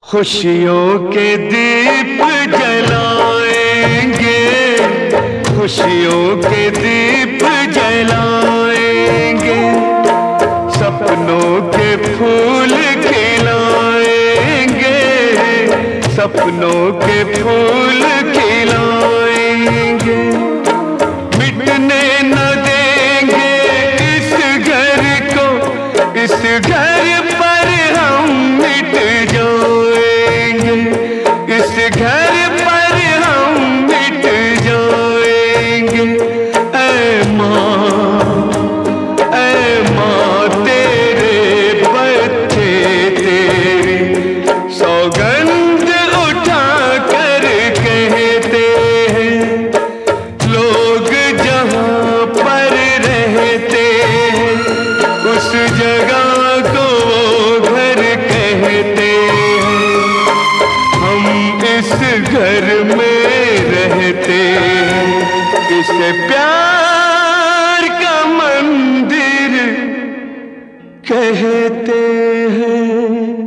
खुशियों के दीप जलाएंगे, खुशियों के दीप जलाएंगे, सपनों के फूल खिलाएंगे, सपनों के फूल खिलाएंगे। मिटने न देंगे इस घर को, इस घर पर हम मिट जाएंगे, इस घर पर हम मिट जाएंगे। ऐ माँ तेरे बच्चे तेरी सौगंध उठा कर कहते हैं, लोग जहाँ पर रहते हैं उस जगह को वो घर कहते हैं। हम इस घर में रहते हैं, इसे प्यार का मंदिर कहते हैं।